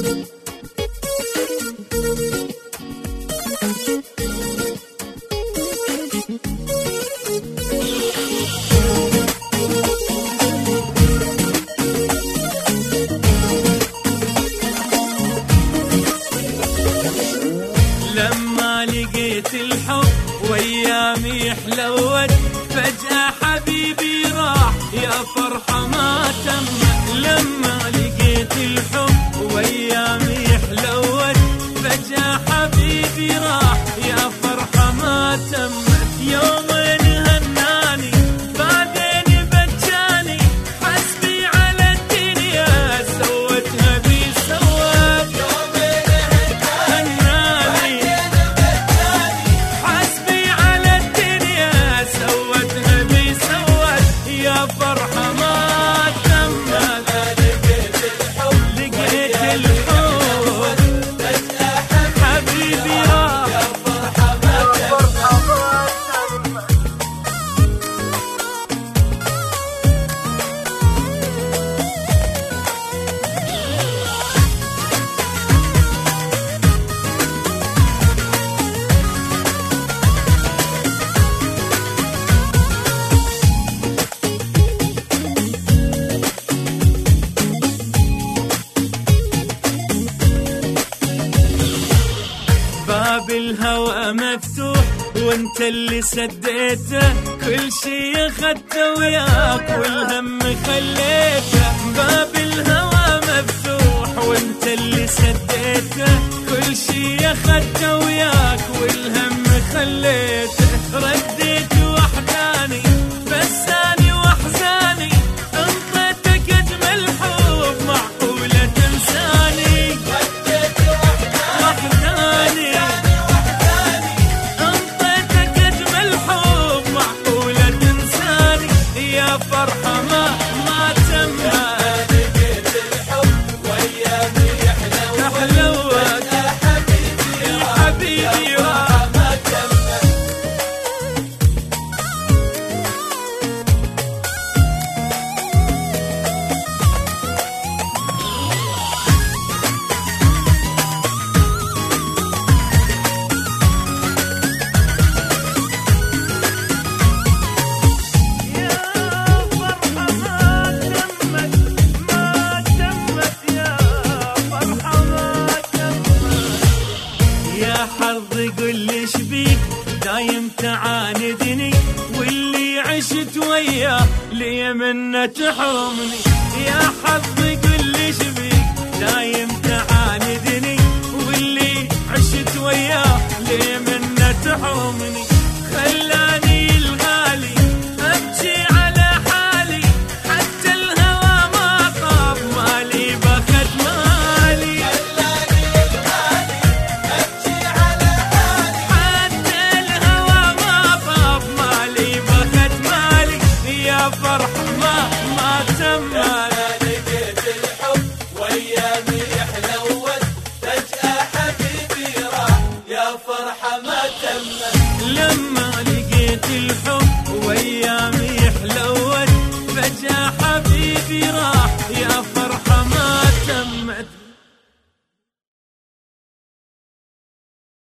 لما لقيت الحب وايامي حلوت، فجأة حبيبي راح يا فرحة ما تمت. لما لقيت الحب وايامي حلوت، فجأة حبيبي راح يا فرحة ما تمت. يومين هناني بعدين بجاني، حسبي على الدنيا سوتها بي سوت. يومين هناني حسبي على الدنيا سوتها بي سوت. يا فرحة ما تمت. لقيت الحب حبيبي راح يا فرحة ما تمت. باب الهوى مفتوح وانت اللي سديته، كل شي اخدته وياك والهم خليته. باب الهوى مفتوح وانت اللي سديته، كل شي اخدته وياك والهم خليته. رديت وحداني بساني واحزاني، انطيتك اجمل حب معقولة تنساني. رديت وحداني انطيتك اجمل حب معقولة تنساني. يا فرحة ما تمت. لقيت الحب وايامي حلوت يا حبيبي راح ما تمت. حظي قل لي شبيك دايم تعاندني، واللي عشت وياه لي منه تحرمني. يا حظي قل لي شبيك دايم تعاندني، واللي عشت وياه لي منه تحرمني. خلاني الغالي ابكي على حالي، حتى الهوى ما طاب مالي بخت مالي. فرح ما تمت. لقيت الحب وايامي حلوت، فجأة حبيبي راح يا فرحة ما تمت. لما لقيت الحب وايامي حلوت، فجأة حبيبي راح